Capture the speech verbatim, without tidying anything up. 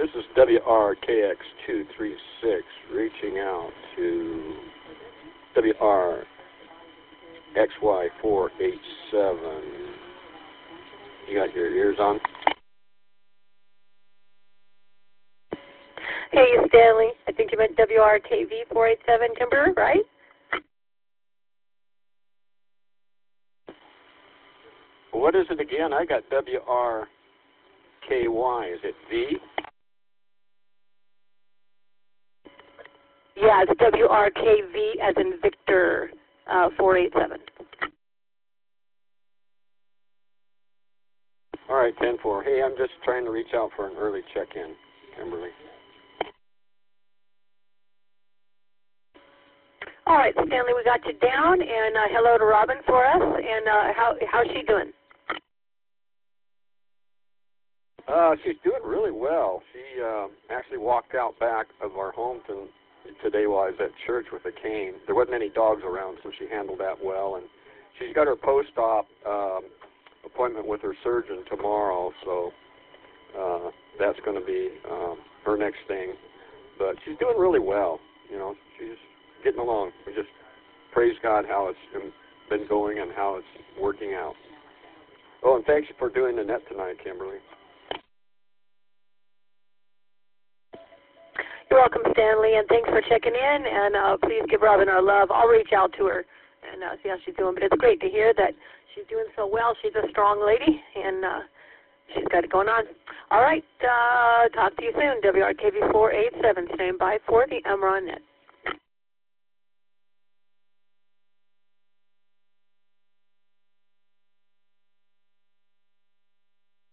This is W R K X two three six reaching out to W R X Y four eight seven. You got your ears on? Hey, Stanley. I think you meant W R K V four eight seven Timber, right? What is it again? I got W R K Y. Is it V? Yeah, it's W R K V as in Victor, uh, four eight seven. All right, ten four. Hey, I'm just trying to reach out for an early check-in, Kimberly. All right, Stanley, we got you down, and uh, hello to Robin for us. And uh, how how's she doing? Uh, she's doing really well. She uh, actually walked out back of our home to, today while I was at church with a cane. There wasn't any dogs around, so she handled that well. And she's got her post-op um, appointment with her surgeon tomorrow, so uh, that's going to be um, her next thing. But she's doing really well. You know, she's getting along. We just praise God how it's been going and how it's working out. Oh, and thanks for doing the net tonight, Kimberly. You're welcome, Stanley, and thanks for checking in. And uh, please give Robin our love. I'll reach out to her and uh, see how she's doing. But it's great to hear that she's doing so well. She's a strong lady, and uh, she's got it going on. All right, uh, talk to you soon. W R K V four eight seven, stand by for the Emerald Net.